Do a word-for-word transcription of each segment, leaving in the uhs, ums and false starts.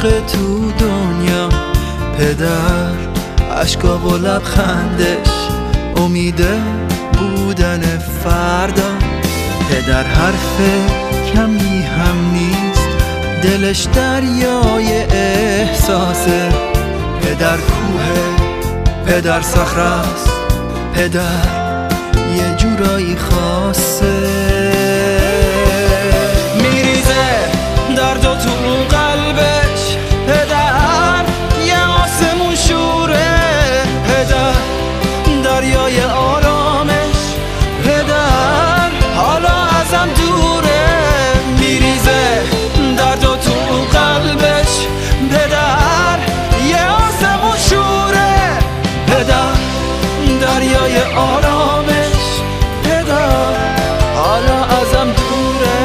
تو دنیا. پدر اشکا و لبخندش امید بودن فردا. پدر حرف کمی هم نیست، دلش دریای احساسه. پدر کوه، پدر صخره‌ست، پدر یه جورایی خاصه. میریزه درد و تو قلبش، پدر یه آسمون شوره. پدر دریای آرامش، پدر حالا ازم دوره. میریزه درد و تو قلبش، پدر یه آسمون شوره. پدر دریای آرامش، پدر حالا ازم دوره.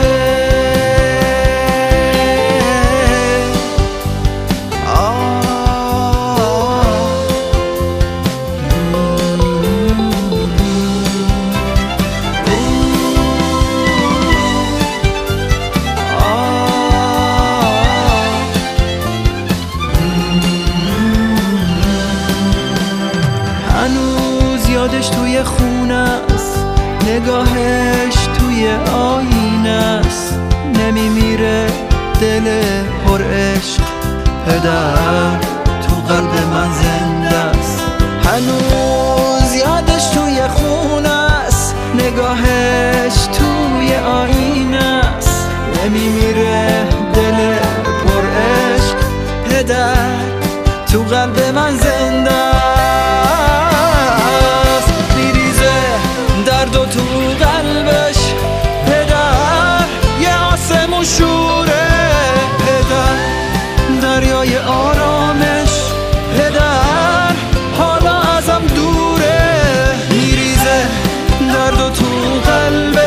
هنوز یادش توی خونه است، نگاهش توی آینه است. نمیمیره دل پر عشق، پدر تو قلب من زنده است. هنوز یادش توی خونه است، نگاهش توی آینه است. نمیمیره دل پر عشق، پدر تو قلب من زنده است. میریزه درد و تو قلبش، پدر یه آسمون شوره. پدر دریای آرامش، پدر حالا ازم دوره. میریزه درد و تو قلبش،